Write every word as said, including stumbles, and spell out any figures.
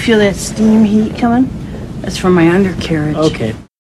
feel that steam heat coming? That's from my undercarriage. Okay.